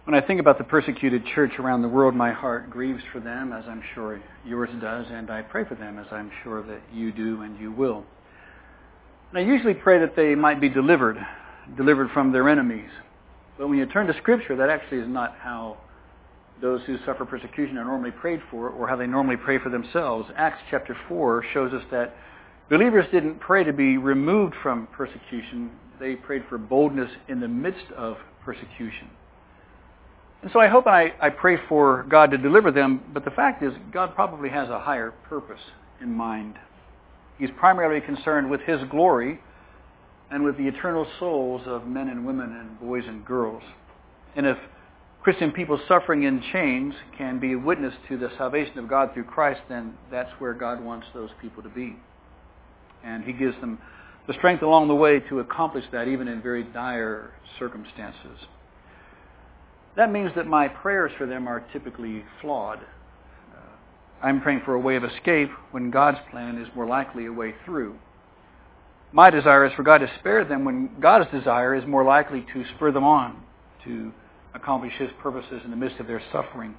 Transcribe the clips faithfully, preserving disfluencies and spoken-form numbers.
When I think about the persecuted church around the world, my heart grieves for them, as I'm sure yours does, and I pray for them, as I'm sure that you do and you will. And I usually pray that they might be delivered, delivered from their enemies. But when you turn to Scripture, that actually is not how those who suffer persecution are normally prayed for, or how they normally pray for themselves. Acts chapter four shows us that believers didn't pray to be removed from persecution. They prayed for boldness in the midst of persecution. And so I hope and I, I pray for God to deliver them, but the fact is God probably has a higher purpose in mind. He's primarily concerned with His glory and with the eternal souls of men and women and boys and girls. And if Christian people suffering in chains can be a witness to the salvation of God through Christ, then that's where God wants those people to be. And He gives them the strength along the way to accomplish that, even in very dire circumstances. That means that my prayers for them are typically flawed. Uh, I'm praying for a way of escape when God's plan is more likely a way through. My desire is for God to spare them when God's desire is more likely to spur them on to accomplish His purposes in the midst of their suffering.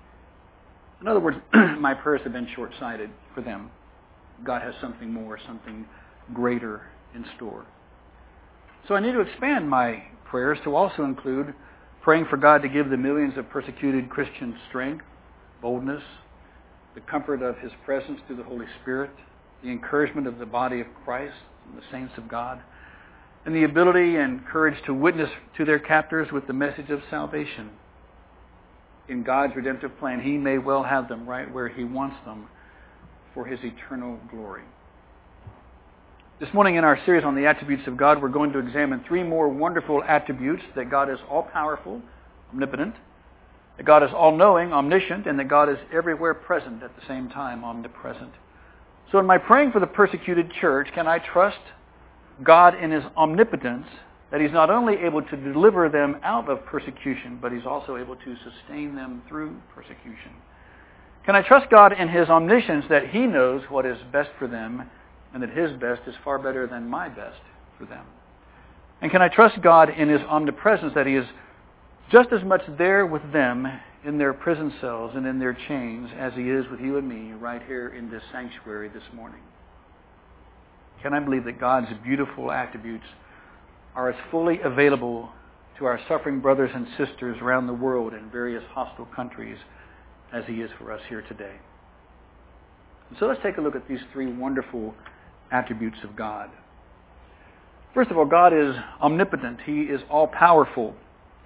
In other words, my prayers have been short-sighted for them. God has something more, something greater in store. So I need to expand my prayers to also include praying for God to give the millions of persecuted Christians strength, boldness, the comfort of His presence through the Holy Spirit, the encouragement of the body of Christ and the saints of God, and the ability and courage to witness to their captors with the message of salvation. In God's redemptive plan, He may well have them right where He wants them for His eternal glory. This morning in our series on the attributes of God, we're going to examine three more wonderful attributes: that God is all-powerful, omnipotent, that God is all-knowing, omniscient, and that God is everywhere present at the same time, omnipresent. So in my praying for the persecuted church, can I trust God in His omnipotence, that He's not only able to deliver them out of persecution, but He's also able to sustain them through persecution? Can I trust God in His omniscience, that He knows what is best for them, and that His best is far better than my best for them? And can I trust God in His omnipresence, that He is just as much there with them in their prison cells and in their chains as He is with you and me right here in this sanctuary this morning? Can I believe that God's beautiful attributes are as fully available to our suffering brothers and sisters around the world in various hostile countries as He is for us here today? And so let's take a look at these three wonderful attributes of God. First of all, God is omnipotent. He is all-powerful.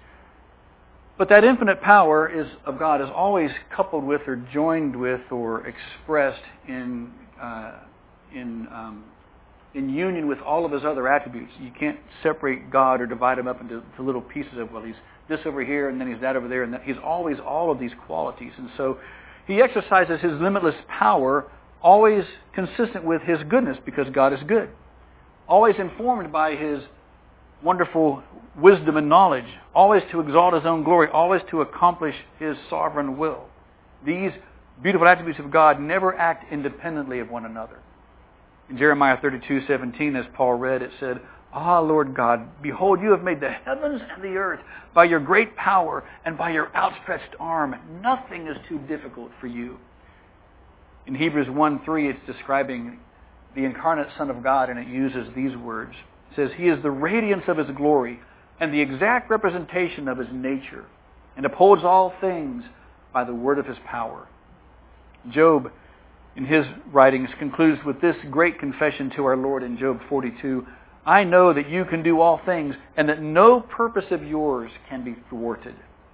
But that infinite power is of God is always coupled with or joined with or expressed in uh, in um, in union with all of His other attributes. You can't separate God or divide Him up into to little pieces of, well, He's this over here and then He's that over there, and that. He's always all of these qualities. And so He exercises His limitless power always consistent with His goodness, because God is good. Always informed by His wonderful wisdom and knowledge. Always to exalt His own glory. Always to accomplish His sovereign will. These beautiful attributes of God never act independently of one another. In Jeremiah thirty-two seventeen, as Paul read, it said, "Ah, Lord God, behold, you have made the heavens and the earth by your great power and by your outstretched arm. Nothing is too difficult for you." In Hebrews one three, it's describing the incarnate Son of God, and it uses these words. It says, "He is the radiance of His glory and the exact representation of His nature, and upholds all things by the word of His power." Job, in his writings, concludes with this great confession to our Lord in Job forty-two, "I know that you can do all things, and that no purpose of yours can be thwarted."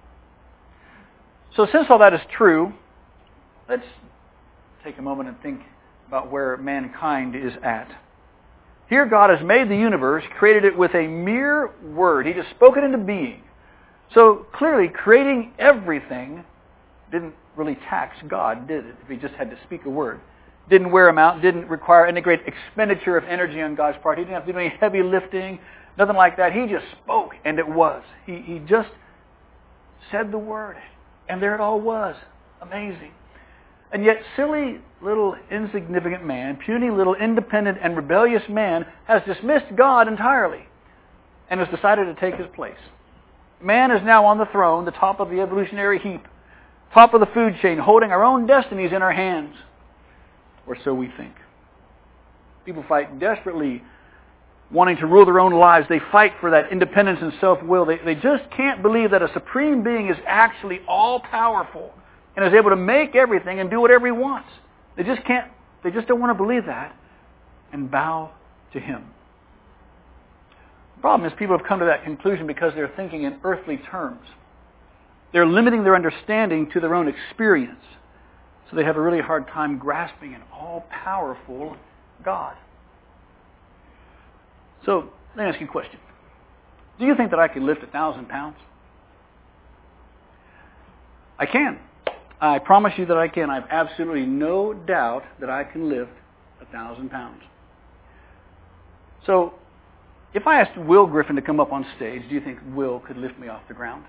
So since all that is true, let's take a moment and think about where mankind is at. Here God has made the universe, created it with a mere word. He just spoke it into being. So clearly, creating everything didn't really tax God, did it? If He just had to speak a word. Didn't wear Him out, didn't require any great expenditure of energy on God's part. He didn't have to do any heavy lifting, nothing like that. He just spoke, and it was. He, he just said the word, and there it all was. Amazing. And yet silly little insignificant man, puny little independent and rebellious man, has dismissed God entirely and has decided to take His place. Man is now on the throne, the top of the evolutionary heap, top of the food chain, holding our own destinies in our hands. Or so we think. People fight desperately, wanting to rule their own lives. They fight for that independence and self-will. They, they just can't believe that a supreme being is actually all-powerful and is able to make everything and do whatever he wants. They just can't, they just don't want to believe that and bow to him. The problem is people have come to that conclusion because they're thinking in earthly terms. They're limiting their understanding to their own experience. So they have a really hard time grasping an all-powerful God. So, let me ask you a question. Do you think that I can lift a thousand pounds? I can. I promise you that I can. I have absolutely no doubt that I can lift a thousand pounds. So, if I asked Will Griffin to come up on stage, do you think Will could lift me off the ground?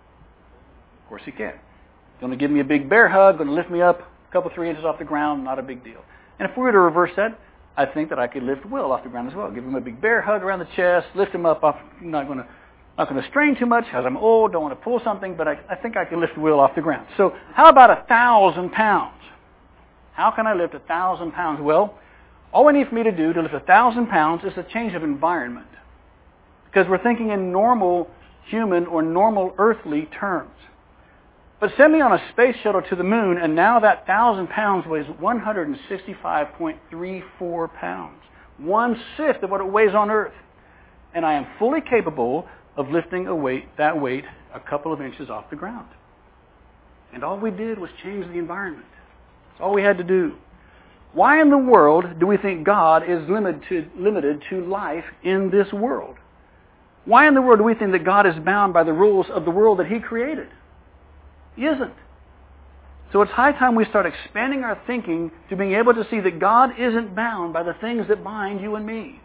Of course he can. He's going to give me a big bear hug, going to lift me up a couple, three inches off the ground, not a big deal. And if we were to reverse that, I think that I could lift Will off the ground as well. Give him a big bear hug around the chest, lift him up. I'm not going to, not going to strain too much because I'm old, don't want to pull something, but I, I think I can lift Will off the ground. So how about a thousand pounds? How can I lift a thousand pounds? Well, all we need for me to do to lift a thousand pounds is a change of environment. Because we're thinking in normal human or normal earthly terms. But send me on a space shuttle to the moon, and now that thousand pounds weighs one hundred sixty-five point three four pounds. One-fifth of what it weighs on Earth. And I am fully capable of lifting a weight, that weight a couple of inches off the ground. And all we did was change the environment. That's all we had to do. Why in the world do we think God is limited to, limited to life in this world? Why in the world do we think that God is bound by the rules of the world that He created? He isn't. So it's high time we start expanding our thinking to being able to see that God isn't bound by the things that bind you and me.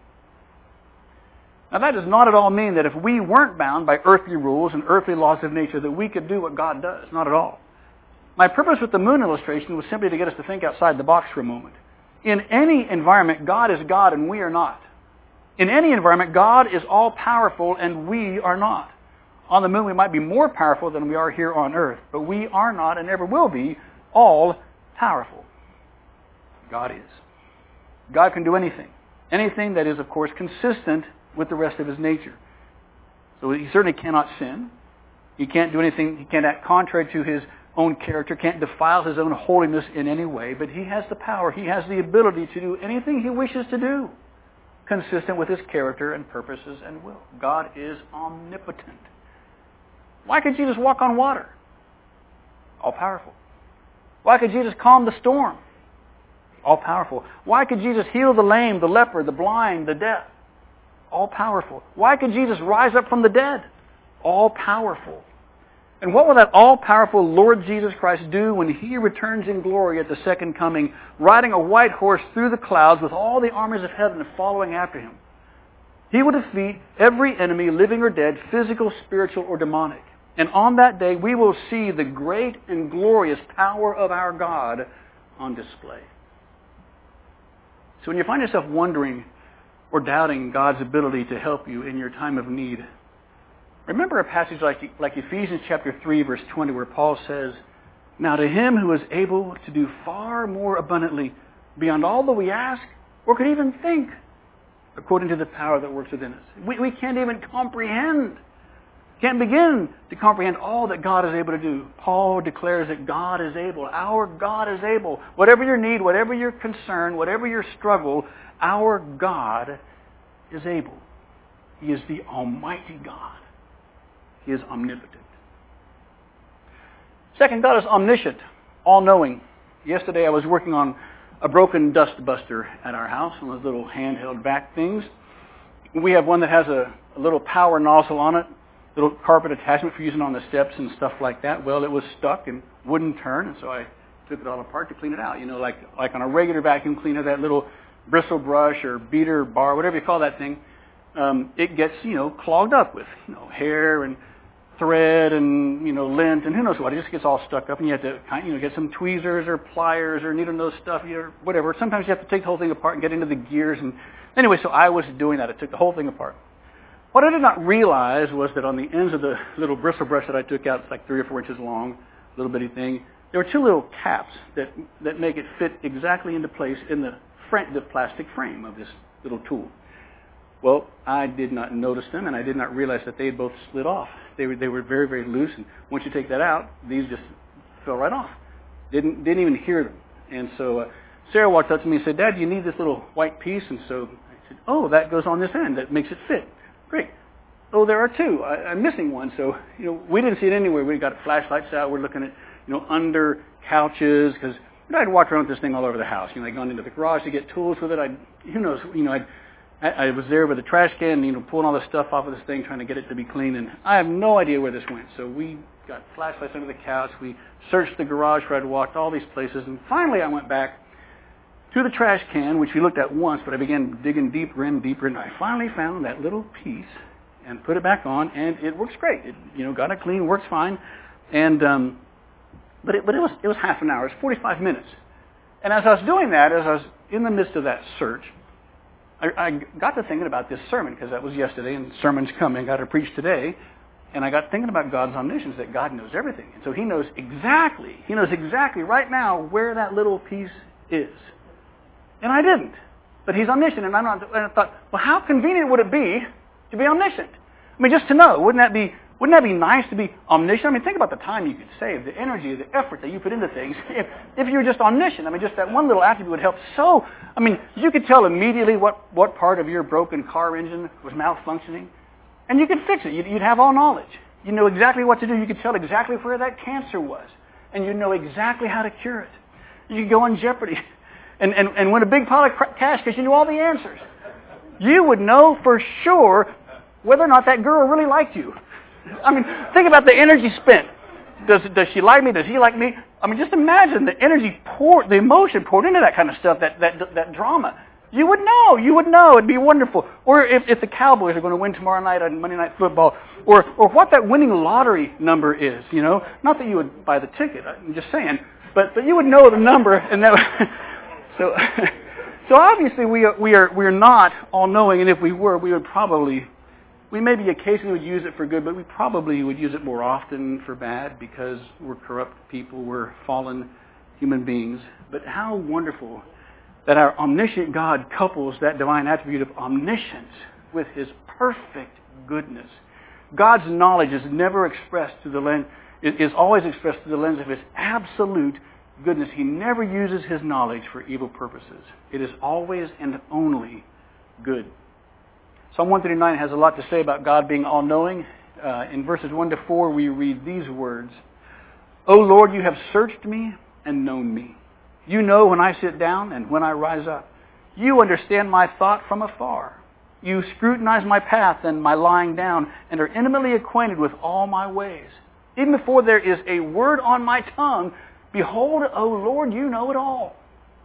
Now that does not at all mean that if we weren't bound by earthly rules and earthly laws of nature that we could do what God does. Not at all. My purpose with the moon illustration was simply to get us to think outside the box for a moment. In any environment, God is God and we are not. In any environment, God is all-powerful and we are not. On the moon, we might be more powerful than we are here on earth, but we are not and never will be all-powerful. God is. God can do anything. Anything that is, of course, consistent with the rest of His nature. So He certainly cannot sin. He can't do anything, He can't act contrary to His own character, can't defile His own holiness in any way, but He has the power, He has the ability to do anything He wishes to do, consistent with His character and purposes and will. God is omnipotent. Why could Jesus walk on water? All-powerful. Why could Jesus calm the storm? All-powerful. Why could Jesus heal the lame, the leper, the blind, the deaf? All-powerful. Why could Jesus rise up from the dead? All-powerful. And what will that all-powerful Lord Jesus Christ do when He returns in glory at the second coming, riding a white horse through the clouds with all the armies of heaven following after Him? He will defeat every enemy, living or dead, physical, spiritual, or demonic. And on that day, we will see the great and glorious power of our God on display. So when you find yourself wondering or doubting God's ability to help you in your time of need, remember a passage like, like Ephesians chapter three, verse twenty, where Paul says, "Now to Him who is able to do far more abundantly beyond all that we ask or could even think, according to the power that works within us." We, we can't even comprehend, can't begin to comprehend all that God is able to do. Paul declares that God is able. Our God is able. Whatever your need, whatever your concern, whatever your struggle, our God is able. He is the Almighty God. He is omnipotent. Second, God is omniscient, all-knowing. Yesterday I was working on a broken dust buster at our house, one of those little handheld vac things. We have one that has a, a little power nozzle on it, little carpet attachment for using on the steps and stuff like that. Well, it was stuck and wouldn't turn, and so I took it all apart to clean it out. You know, like like on a regular vacuum cleaner, that little bristle brush or beater bar, whatever you call that thing, um, it gets, you know, clogged up with, you know, hair and thread and, you know, lint and who knows what. It just gets all stuck up, and you have to, you know, get some tweezers or pliers or needle nose stuff or whatever. Sometimes you have to take the whole thing apart and get into the gears. And anyway, so I was doing that. I took the whole thing apart. What I did not realize was that on the ends of the little bristle brush that I took out, it's like three or four inches long, little bitty thing, there were two little caps that, that make it fit exactly into place in the, frame, the plastic frame of this little tool. Well, I did not notice them, and I did not realize that they had both slid off. They were, they were very, very loose, and once you take that out, these just fell right off. Didn't, didn't even hear them. And so uh, Sarah walked up to me and said, "Dad, you need this little white piece?" And so I said, "Oh, that goes on this end. That makes it fit." Great. Oh, there are two. I, I'm missing one. So, you know, we didn't see it anywhere. We got flashlights out. We're looking at, you know, under couches, because you know, I'd walk around with this thing all over the house. You know, I'd gone into the garage to get tools with it. I'd, who knows, you know, I'd, I, I was there with a trash can, you know, pulling all the stuff off of this thing, trying to get it to be clean, and I have no idea where this went. So we got flashlights under the couch. We searched the garage where I'd walked all these places, and finally I went back to the trash can, which we looked at once, but I began digging deeper and deeper, and I finally found that little piece and put it back on, and it works great. It, you know, got it clean, works fine, and um, but it, but it was it was half an hour, it was forty-five minutes, and as I was doing that, as I was in the midst of that search, I, I got to thinking about this sermon, because that was yesterday, and sermon's coming. I got to preach today, and I got thinking about God's omniscience, that God knows everything, and so He knows exactly, He knows exactly right now where that little piece is. And I didn't. But He's omniscient, and I'm not. And I thought, well, how convenient would it be to be omniscient? I mean, just to know, wouldn't that be wouldn't that be nice to be omniscient? I mean, think about the time you could save, the energy, the effort that you put into things. If if you were just omniscient, I mean, just that one little attribute would help so. I mean, you could tell immediately what what part of your broken car engine was malfunctioning, and you could fix it. You'd, you'd have all knowledge. You know exactly what to do. You could tell exactly where that cancer was, and you'd know exactly how to cure it. You could go on Jeopardy. And, and, and win a big pile of cash because you knew all the answers. You would know for sure whether or not that girl really liked you. I mean, think about the energy spent. Does, does she like me? Does he like me? I mean, just imagine the energy poured, the emotion poured into that kind of stuff, that, that, that drama. You would know. You would know. It'd be wonderful. Or if, if the Cowboys are going to win tomorrow night on Monday Night Football, or, or what that winning lottery number is, you know. Not that you would buy the ticket. I'm just saying. But, but you would know the number, and that... So, so obviously we are, we are we are not all-knowing, and if we were, we would probably, we maybe occasionally would use it for good, but we probably would use it more often for bad, because we're corrupt people, we're fallen human beings. But how wonderful that our omniscient God couples that divine attribute of omniscience with His perfect goodness. God's knowledge is never expressed through the lens, is always expressed through the lens of His absolute goodness. He never uses His knowledge for evil purposes. It is always and only good. Psalm one thirty-nine has a lot to say about God being all-knowing. Uh, in verses one to four, we read these words: "O Lord, you have searched me and known me. You know when I sit down and when I rise up. You understand my thought from afar. You scrutinize my path and my lying down, and are intimately acquainted with all my ways. Even before there is a word on my tongue, behold, O Lord, you know it all."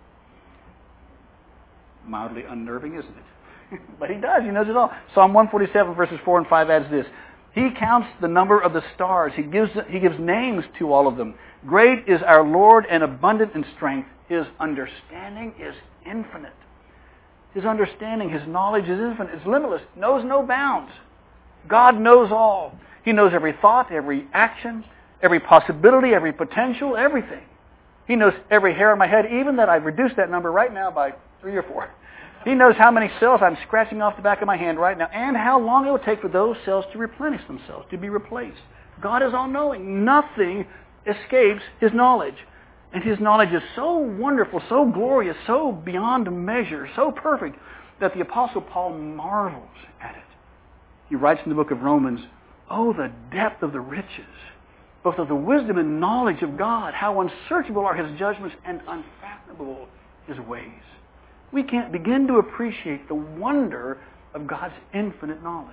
Mildly unnerving, isn't it? But He does. He knows it all. Psalm one forty-seven, verses four and five adds this: "He counts the number of the stars. He gives, he gives names to all of them. Great is our Lord and abundant in strength. His understanding is infinite." His understanding, His knowledge is infinite. It's limitless. Knows no bounds. God knows all. He knows every thought, every action, every possibility, every potential, everything. He knows every hair on my head, even that I've reduced that number right now by three or four. He knows how many cells I'm scratching off the back of my hand right now, and how long it will take for those cells to replenish themselves, to be replaced. God is all-knowing. Nothing escapes His knowledge. And His knowledge is so wonderful, so glorious, so beyond measure, so perfect, that the Apostle Paul marvels at it. He writes in the book of Romans, "Oh, the depth of the riches, both of the wisdom and knowledge of God, how unsearchable are His judgments and unfathomable His ways." We can't begin to appreciate the wonder of God's infinite knowledge.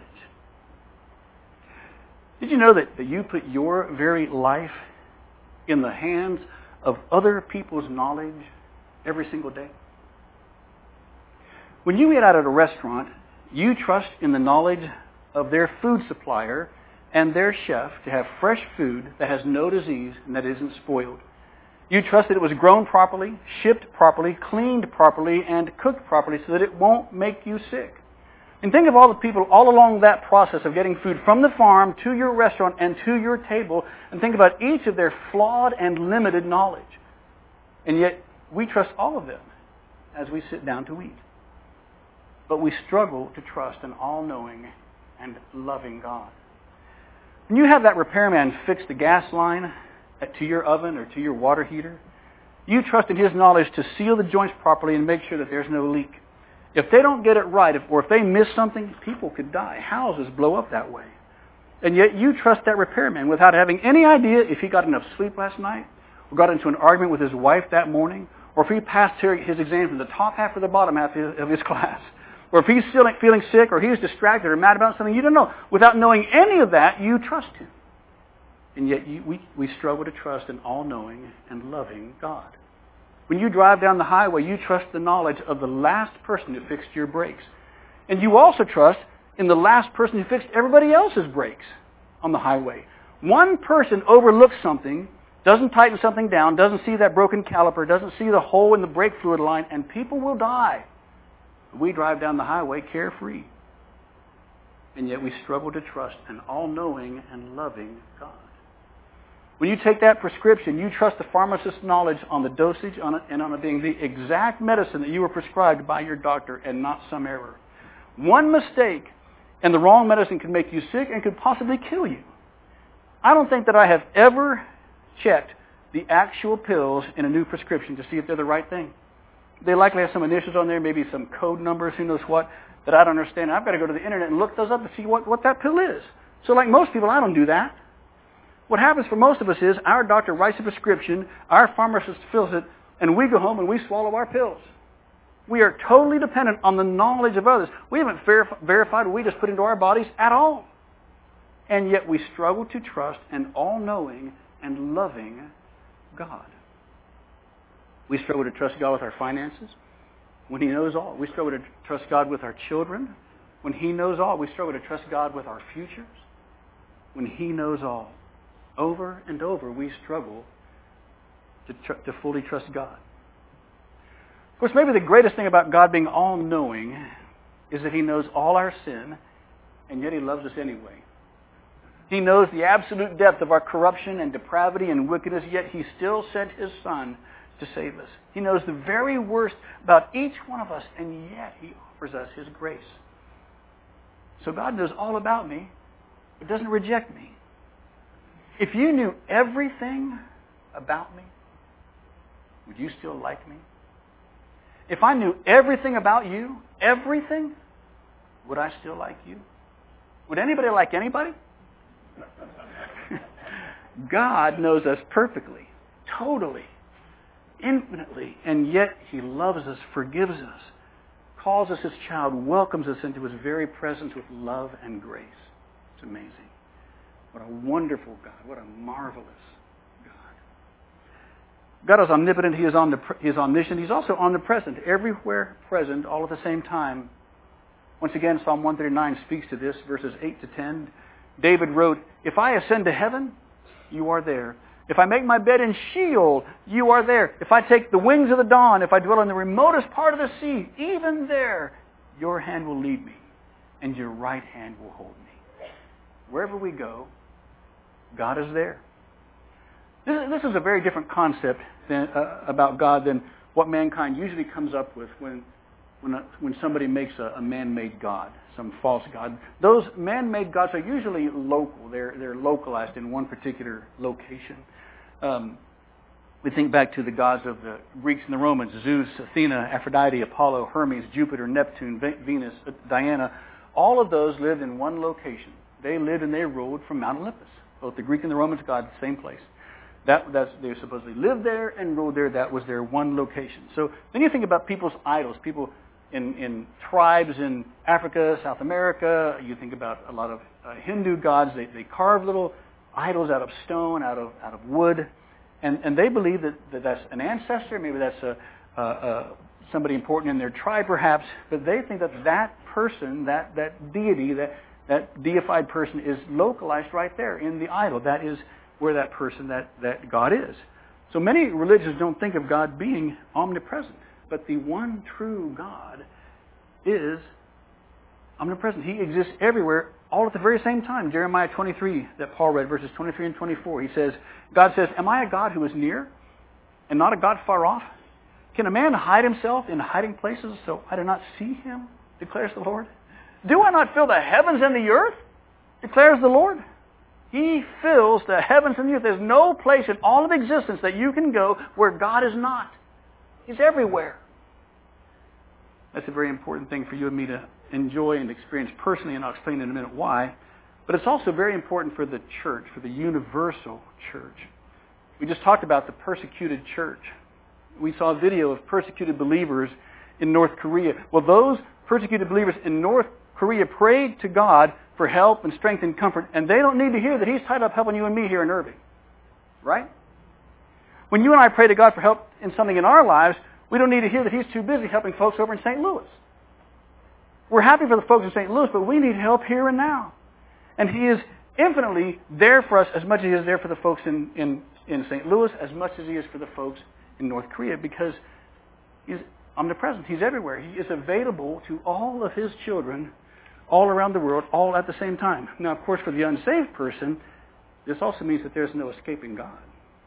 Did you know that, that you put your very life in the hands of other people's knowledge every single day? When you eat out at a restaurant, you trust in the knowledge of their food supplier and their chef to have fresh food that has no disease and that isn't spoiled. You trust that it was grown properly, shipped properly, cleaned properly, and cooked properly so that it won't make you sick. And think of all the people all along that process of getting food from the farm to your restaurant and to your table, and think about each of their flawed and limited knowledge. And yet, we trust all of them as we sit down to eat. But we struggle to trust an all-knowing and loving God. When you have that repairman fix the gas line to your oven or to your water heater, you trust in his knowledge to seal the joints properly and make sure that there's no leak. If they don't get it right, if, or if they miss something, people could die. Houses blow up that way. And yet you trust that repairman without having any idea if he got enough sleep last night, or got into an argument with his wife that morning, or if he passed his exam from the top half or the bottom half of his class, or if he's feeling, feeling sick, or he's distracted or mad about something you don't know. Without knowing any of that, you trust him. And yet you, we, we struggle to trust an all-knowing and loving God. When you drive down the highway, you trust the knowledge of the last person who fixed your brakes. And you also trust in the last person who fixed everybody else's brakes on the highway. One person overlooks something, doesn't tighten something down, doesn't see that broken caliper, doesn't see the hole in the brake fluid line, and people will die. We drive down the highway carefree. And yet we struggle to trust an all-knowing and loving God. When you take that prescription, you trust the pharmacist's knowledge on the dosage on it and on it being the exact medicine that you were prescribed by your doctor and not some error. One mistake and the wrong medicine can make you sick and could possibly kill you. I don't think that I have ever checked the actual pills in a new prescription to see if they're the right thing. They likely have some initials on there, maybe some code numbers, who knows what, that I don't understand. I've got to go to the internet and look those up to see what, what that pill is. So like most people, I don't do that. What happens for most of us is our doctor writes a prescription, our pharmacist fills it, and we go home and we swallow our pills. We are totally dependent on the knowledge of others. We haven't verif- verified what we just put into our bodies at all. And yet we struggle to trust an all-knowing and loving God. We struggle to trust God with our finances when He knows all. We struggle to trust God with our children when He knows all. We struggle to trust God with our futures when He knows all. Over and over, we struggle to, tr- to fully trust God. Of course, maybe the greatest thing about God being all-knowing is that He knows all our sin, and yet He loves us anyway. He knows the absolute depth of our corruption and depravity and wickedness, yet He still sent His Son to save us. He knows the very worst about each one of us, and yet He offers us His grace. So God knows all about me, but doesn't reject me. If you knew everything about me, would you still like me? If I knew everything about you, everything, would I still like you? Would anybody like anybody? God knows us perfectly, totally, infinitely, and yet He loves us, forgives us, calls us His child, welcomes us into His very presence with love and grace. It's amazing. What a wonderful God. What a marvelous God. God is omnipotent. He is, omnip- he is omniscient. He's also omnipresent. Everywhere present, all at the same time. Once again, Psalm one thirty-nine speaks to this, verses eight to ten. David wrote, "If I ascend to heaven, you are there. If I make my bed in Sheol, you are there. If I take the wings of the dawn, if I dwell in the remotest part of the sea, even there, your hand will lead me, and your right hand will hold me." Wherever we go, God is there. This, this is a very different concept than, uh, about God than what mankind usually comes up with when when, a, when somebody makes a, a man-made God, some false God. Those man-made gods are usually local. They're, they're localized in one particular location. Um, we think back to the gods of the Greeks and the Romans: Zeus, Athena, Aphrodite, Apollo, Hermes, Jupiter, Neptune, Venus, Diana. All of those lived in one location. They lived and they ruled from Mount Olympus. Both the Greek and the Romans God, the same place. That, that's, they supposedly lived there and ruled there. That was their one location. So then you think about people's idols. People in, in tribes in Africa, South America. You think about a lot of uh, Hindu gods. They, they carve little idols out of stone, out of out of wood. And, and they believe that, that that's an ancestor. Maybe that's a, a, a somebody important in their tribe perhaps. But they think that that person, that, that deity, that That deified person is localized right there in the idol. That is where that person, that, that God is. So many religions don't think of God being omnipresent. But the one true God is omnipresent. He exists everywhere, all at the very same time. Jeremiah twenty-three, that Paul read, verses twenty-three and twenty-four. He says, God says, am I a God who is near and not a God far off? Can a man hide himself in hiding places so I do not see him, declares the Lord? Do I not fill the heavens and the earth, declares the Lord? He fills the heavens and the earth. There's no place in all of existence that you can go where God is not. He's everywhere. That's a very important thing for you and me to enjoy and experience personally, and I'll explain in a minute why. But it's also very important for the church, for the universal church. We just talked about the persecuted church. We saw a video of persecuted believers in North Korea. Well, those persecuted believers in North Korea prayed to God for help and strength and comfort, and they don't need to hear that He's tied up helping you and me here in Irving. Right? When you and I pray to God for help in something in our lives, we don't need to hear that He's too busy helping folks over in Saint Louis. We're happy for the folks in Saint Louis, but we need help here and now. And He is infinitely there for us as much as He is there for the folks in, in, in Saint Louis, as much as He is for the folks in North Korea, because He's omnipresent. He's everywhere. He is available to all of His children all around the world, all at the same time. Now, of course, for the unsaved person, this also means that there's no escaping God.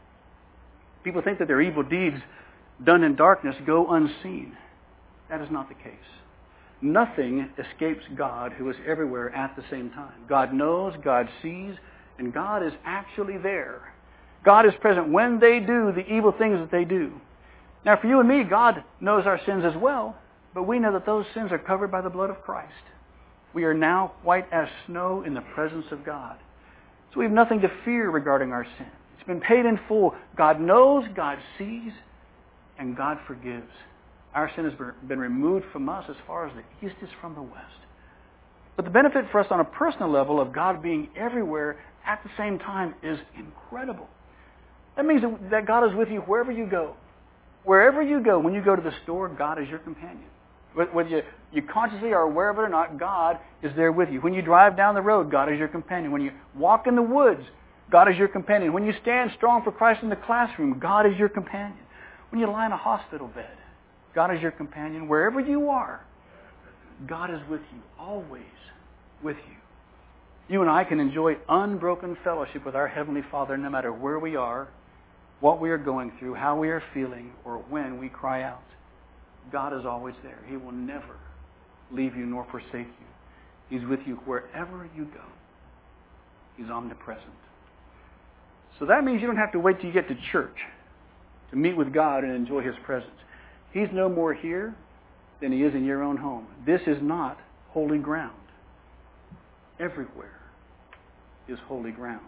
People think that their evil deeds done in darkness go unseen. That is not the case. Nothing escapes God, who is everywhere at the same time. God knows, God sees, and God is actually there. God is present when they do the evil things that they do. Now, for you and me, God knows our sins as well, but we know that those sins are covered by the blood of Christ. We are now white as snow in the presence of God. So we have nothing to fear regarding our sin. It's been paid in full. God knows, God sees, and God forgives. Our sin has been removed from us as far as the east is from the west. But the benefit for us on a personal level of God being everywhere at the same time is incredible. That means that God is with you wherever you go. Wherever you go, when you go to the store, God is your companion. Whether you, you consciously are aware of it or not, God is there with you. When you drive down the road, God is your companion. When you walk in the woods, God is your companion. When you stand strong for Christ in the classroom, God is your companion. When you lie in a hospital bed, God is your companion. Wherever you are, God is with you, always with you. You and I can enjoy unbroken fellowship with our Heavenly Father no matter where we are, what we are going through, how we are feeling, or when we cry out. God is always there. He will never leave you nor forsake you. He's with you wherever you go. He's omnipresent. So that means you don't have to wait till you get to church to meet with God and enjoy His presence. He's no more here than He is in your own home. This is not holy ground. Everywhere is holy ground.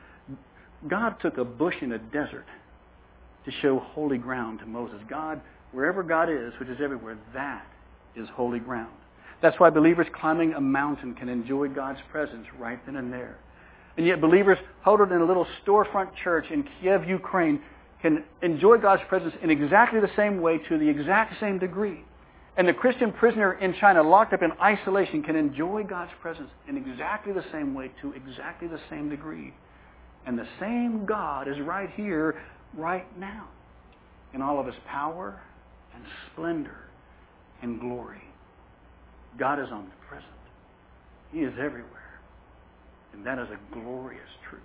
God took a bush in a desert to show holy ground to Moses. God, wherever God is, which is everywhere, that is holy ground. That's why believers climbing a mountain can enjoy God's presence right then and there. And yet believers huddled in a little storefront church in Kiev, Ukraine, can enjoy God's presence in exactly the same way to the exact same degree. And the Christian prisoner in China locked up in isolation can enjoy God's presence in exactly the same way to exactly the same degree. And the same God is right here, right now, in all of His power and splendor and glory. God is omnipresent. He is everywhere. And that is a glorious truth.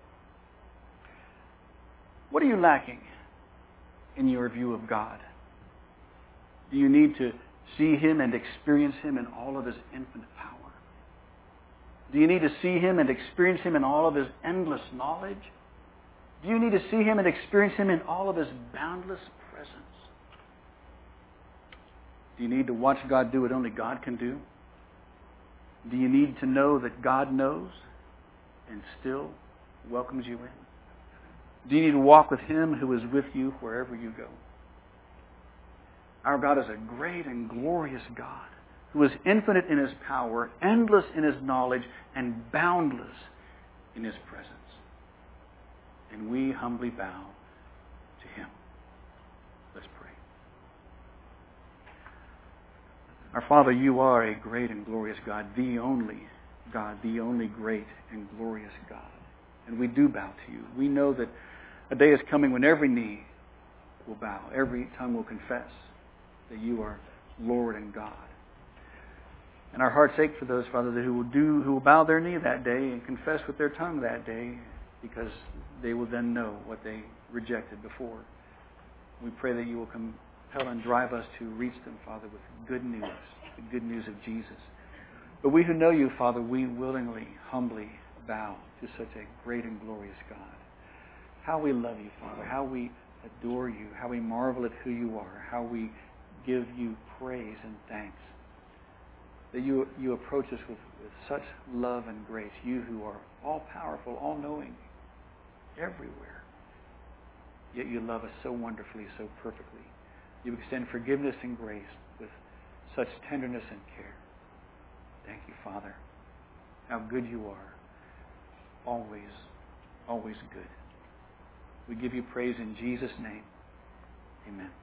What are you lacking in your view of God? Do you need to see Him and experience Him in all of His infinite power? Do you need to see Him and experience Him in all of His endless knowledge? Do you need to see Him and experience Him in all of His boundless presence? Do you need to watch God do what only God can do? Do you need to know that God knows and still welcomes you in? Do you need to walk with Him who is with you wherever you go? Our God is a great and glorious God who is infinite in His power, endless in His knowledge, and boundless in His presence. And we humbly bow to Him. Let's pray. Our Father, You are a great and glorious God, the only God, the only great and glorious God. And we do bow to You. We know that a day is coming when every knee will bow, every tongue will confess that You are Lord and God. And our hearts ache for those, Father, who will do, who will bow their knee that day and confess with their tongue that day, because they will then know what they rejected before. We pray that you will compel and drive us to reach them, Father, with good news, the good news of Jesus. But we who know you, Father, we willingly, humbly bow to such a great and glorious God. How we love you, Father. How we adore you. How we marvel at who you are. How we give you praise and thanks. That you, you approach us with, with such love and grace. You who are all-powerful, all-knowing, everywhere. Yet you love us so wonderfully, so perfectly. You extend forgiveness and grace with such tenderness and care. Thank you, Father. How good you are. Always, always good. We give you praise in Jesus' name. Amen.